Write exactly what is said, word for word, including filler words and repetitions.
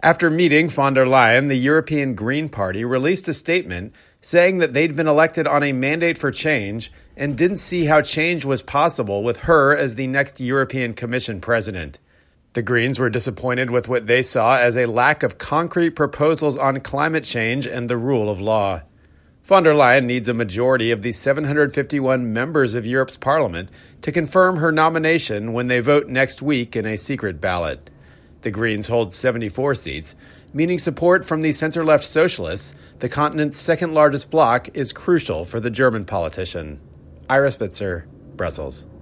After meeting von der Leyen, the European Green Party released a statement saying that they'd been elected on a mandate for change and didn't see how change was possible with her as the next European Commission president. The Greens were disappointed with what they saw as a lack of concrete proposals on climate change and the rule of law. Von der Leyen needs a majority of the seven hundred fifty-one members of Europe's parliament to confirm her nomination when they vote next week in a secret ballot. The Greens hold seventy-four seats, meaning support from the center-left socialists, the continent's second-largest bloc, is crucial for the German politician. Ira Spitzer, Brussels.